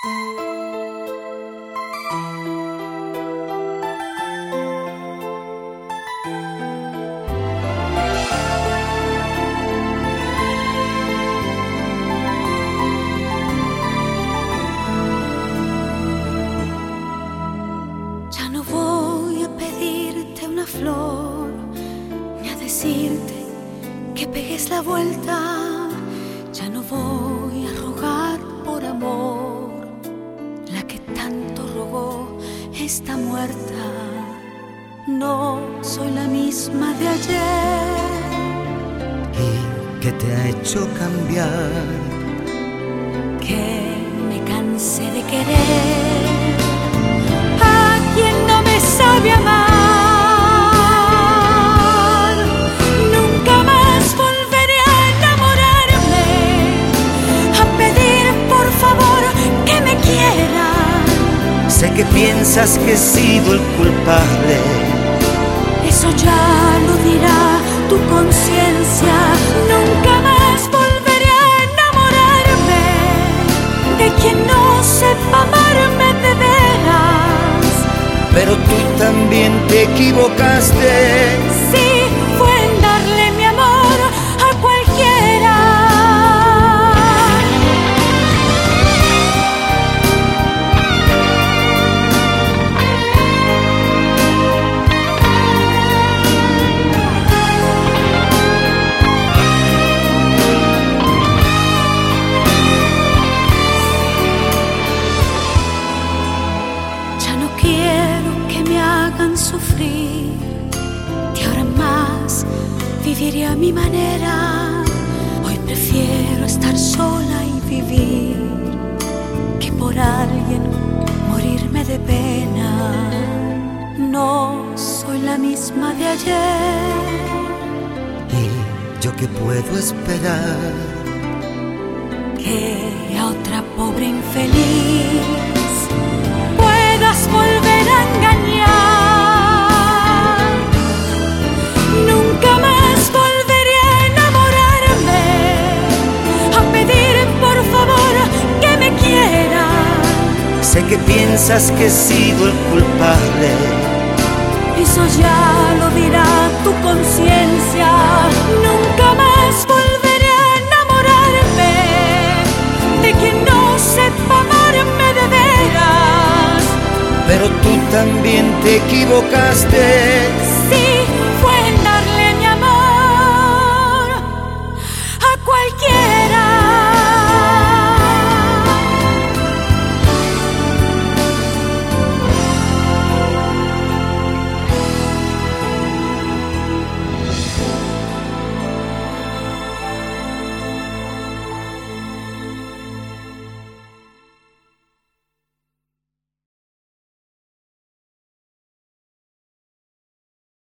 Ya no voy a pedirte una flor ni a decirte que pegues la vuelta. Ya no voy a rogar por amor. La que tanto rogó está muerta. No soy la misma de ayer. ¿Y qué te ha hecho cambiar? Que me cansé de querer a quien no me sabe amar. Nunca más volveré a enamorarme, a pedir por favor que me quieran. Sé que piensas que he sido el culpable. Eso ya lo dirá tu conciencia. Nunca más volveré a enamorarme de quien no sepa amarme de veras. Pero tú también te equivocaste. Sí, fue en darle mi amor a cualquiera. Ya no quiero que me hagan sufrir, de ahora en más viviré a mi manera. Hoy prefiero estar sola y vivir que por alguien morirme de pena. No soy la misma de ayer. ¿Y yo qué puedo esperar? Que a otra pobre infeliz puedas volver a engañar. Nunca más volveré a enamorarme, a pedir por favor que me quieran. Sé que piensas que he sido el culpable. Eso ya lo dirá tu conciencia. Nunca más volveré a enamorarme de quien no sepa amarme de veras. Pero tú también te equivocaste.